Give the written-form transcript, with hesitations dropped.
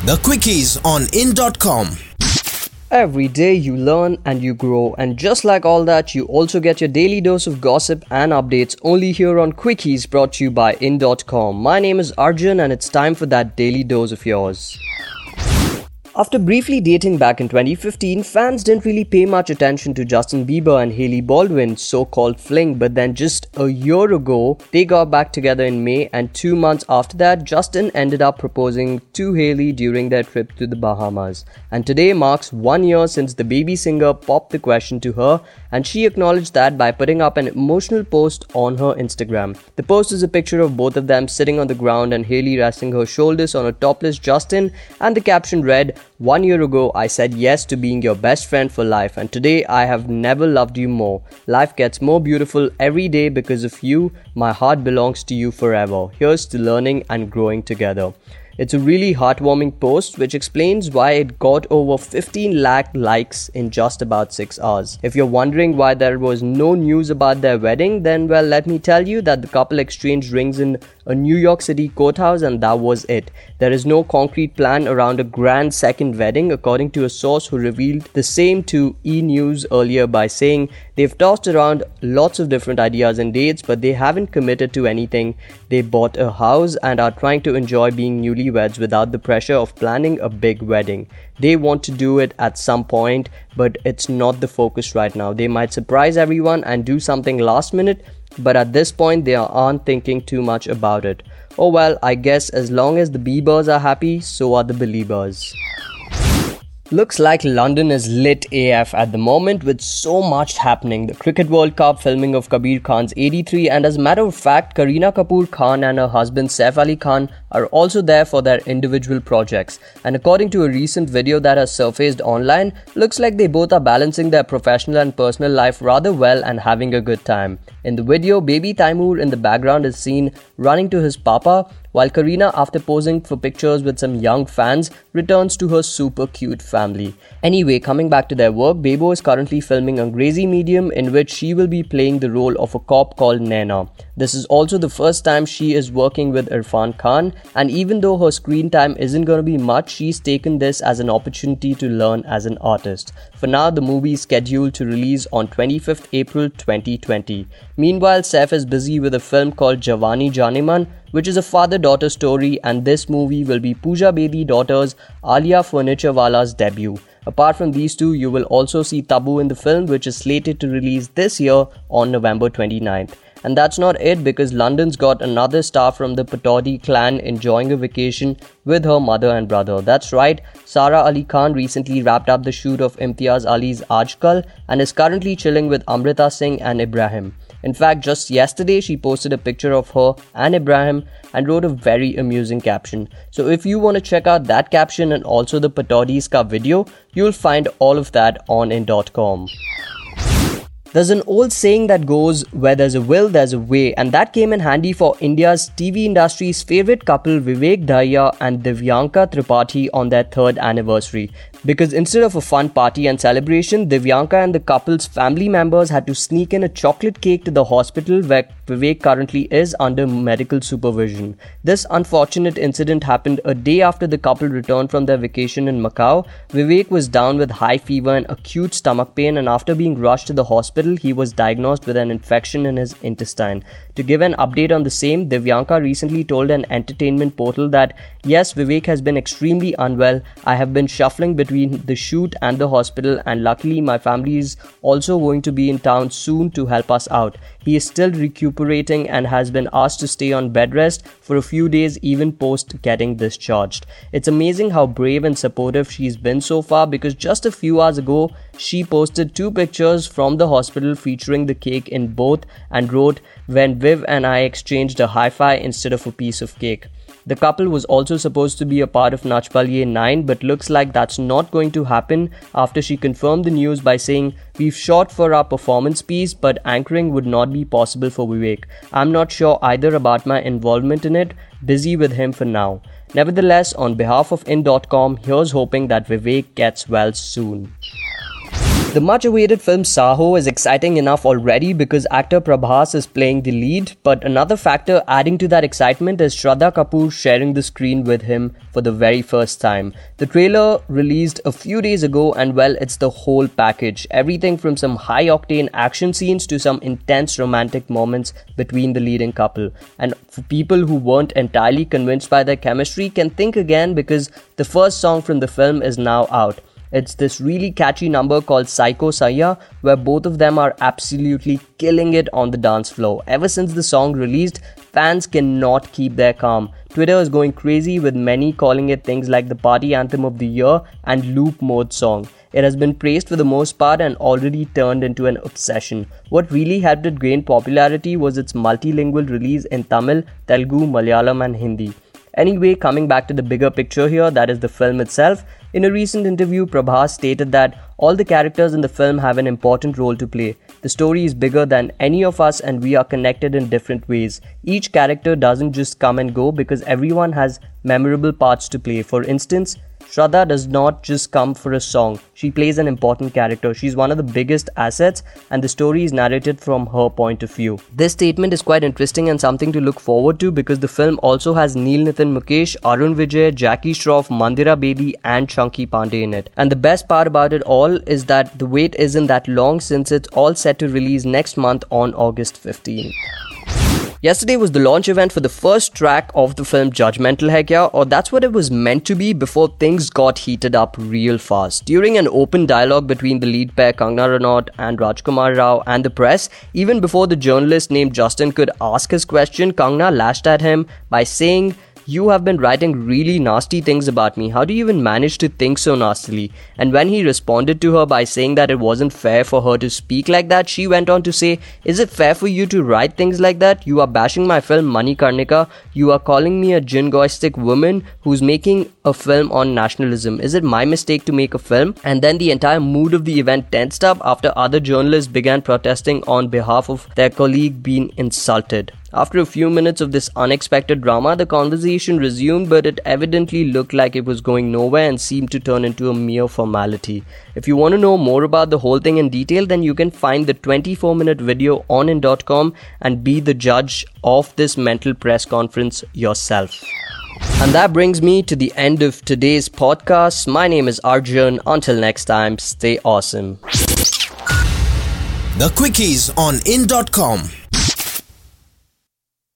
The Quickies on in.com. Every day you learn and you grow, and just like all that, you also get your daily dose of gossip and updates only here on Quickies, brought to you by in.com. My name is Arjun and it's time for that daily dose of yours. After briefly dating back in 2015, fans didn't really pay much attention to Justin Bieber and Hailey Baldwin's so-called fling, but then just a year ago, they got back together in May, and 2 months after that, Justin ended up proposing to Hailey during their trip to the Bahamas. And today marks 1 year since the baby singer popped the question to her, and she acknowledged that by putting up an emotional post on her Instagram. The post is a picture of both of them sitting on the ground and Hailey resting her shoulders on a topless Justin, and the caption read, "1 year ago, I said yes to being your best friend for life, and today I have never loved you more. Life gets more beautiful every day because of you. My heart belongs to you forever. Here's to learning and growing together." It's a really heartwarming post which explains why it got over 15 lakh likes in just about 6 hours. If you're wondering why there was no news about their wedding, then well, let me tell you that the couple exchanged rings in a New York City courthouse and that was it. There is no concrete plan around a grand second wedding, according to a source who revealed the same to E! News earlier by saying they've tossed around lots of different ideas and dates, but they haven't committed to anything. They bought a house and are trying to enjoy being newlyweds without the pressure of planning a big wedding. They want to do it at some point, but it's not the focus right now. They might surprise everyone and do something last minute, but at this point they aren't thinking too much about it. Oh well, I guess as long as the Biebers are happy, so are the Beliebers. Looks like London is lit AF at the moment with so much happening. The Cricket World Cup, filming of Kabir Khan's 83, and as a matter of fact, Kareena Kapoor Khan and her husband Saif Ali Khan are also there for their individual projects. And according to a recent video that has surfaced online, looks like they both are balancing their professional and personal life rather well and having a good time. In the video, baby Taimur in the background is seen running to his papa, while Kareena, after posing for pictures with some young fans, returns to her super cute family. Anyway, coming back to their work, Bebo is currently filming Angrezi Medium, in which she will be playing the role of a cop called Naina. This is also the first time she is working with Irfan Khan, and even though her screen time isn't going to be much, she's taken this as an opportunity to learn as an artist. For now, the movie is scheduled to release on 25th April 2020. Meanwhile, Saif is busy with a film called Jawani Janeman, which is a father-daughter story, and this movie will be Pooja Bedi daughter's Alia Furniturewala's debut. Apart from these two, you will also see Tabu in the film, which is slated to release this year on November 29th. And that's not it, because London's got another star from the Pataudi clan enjoying a vacation with her mother and brother. That's right, Sara Ali Khan recently wrapped up the shoot of Imtiaz Ali's Aajkal and is currently chilling with Amrita Singh and Ibrahim. In fact, just yesterday she posted a picture of her and Ibrahim and wrote a very amusing caption. So if you want to check out that caption and also the Pataudis ka video, you'll find all of that on in.com. There's an old saying that goes, where there's a will, there's a way, and that came in handy for India's TV industry's favorite couple Vivek Dahiya and Divyanka Tripathi on their 3rd anniversary. Because instead of a fun party and celebration, Divyanka and the couple's family members had to sneak in a chocolate cake to the hospital where Vivek currently is under medical supervision. This unfortunate incident happened a day after the couple returned from their vacation in Macau. Vivek was down with high fever and acute stomach pain, and after being rushed to the hospital, he was diagnosed with an infection in his intestine. To give an update on the same, Divyanka recently told an entertainment portal that, "Yes, Vivek has been extremely unwell. I have been shuffling between the shoot and the hospital, and luckily my family is also going to be in town soon to help us out. He is still recuperating and has been asked to stay on bed rest for a few days even post getting discharged." It's amazing how brave and supportive she's been so far, because just a few hours ago she posted 2 pictures from the hospital featuring the cake in both and wrote, "When Viv and I exchanged a hi-fi instead of a piece of cake." The couple was also supposed to be a part of Nach Paliye 9, but looks like that's not going to happen after she confirmed the news by saying, "We've shot for our performance piece, but anchoring would not be possible for Vivek. I'm not sure either about my involvement in it. Busy with him for now." Nevertheless, on behalf of in.com, here's hoping that Vivek gets well soon. The much-awaited film Saho is exciting enough already because actor Prabhas is playing the lead, but another factor adding to that excitement is Shraddha Kapoor sharing the screen with him for the very first time. The trailer released a few days ago and well, it's the whole package. Everything from some high-octane action scenes to some intense romantic moments between the leading couple. And for people who weren't entirely convinced by their chemistry can think again because the first song from the film is now out. It's this really catchy number called Psycho Saya, where both of them are absolutely killing it on the dance floor. Ever since the song released, fans cannot keep their calm. Twitter is going crazy with many calling it things like the party anthem of the year and loop mode song. It has been praised for the most part and already turned into an obsession. What really helped it gain popularity was its multilingual release in Tamil, Telugu, Malayalam and Hindi. Anyway, coming back to the bigger picture here, that is the film itself. In a recent interview, Prabhas stated that all the characters in the film have an important role to play. The story is bigger than any of us and we are connected in different ways. Each character doesn't just come and go because everyone has memorable parts to play. For instance, Shraddha does not just come for a song. She plays an important character. She's one of the biggest assets and the story is narrated from her point of view. This statement is quite interesting and something to look forward to because the film also has Neel Nitin Mukesh, Arun Vijay, Jackie Shroff, Mandira Bedi and Chunky Pandey in it. And the best part about it all is that the wait isn't that long since it's all set to release next month on August 15. Yesterday was the launch event for the first track of the film Judgmental Hai Kya, or that's what it was meant to be before things got heated up real fast. During an open dialogue between the lead pair Kangana Ranaut and Rajkumar Rao and the press, even before the journalist named Justin could ask his question, Kangana lashed at him by saying, "You have been writing really nasty things about me. How do you even manage to think so nastily?" And when he responded to her by saying that it wasn't fair for her to speak like that, she went on to say, "Is it fair for you to write things like that? You are bashing my film Manikarnika. You are calling me a jingoistic woman who's making a film on nationalism. Is it my mistake to make a film?" And then the entire mood of the event tensed up after other journalists began protesting on behalf of their colleague being insulted. After a few minutes of this unexpected drama, the conversation resumed, but it evidently looked like it was going nowhere and seemed to turn into a mere formality. If you want to know more about the whole thing in detail, then you can find the 24-minute video on in.com and be the judge of this mental press conference yourself. And that brings me to the end of today's podcast. My name is Arjun. Until next time, stay awesome. The Quickies on in.com.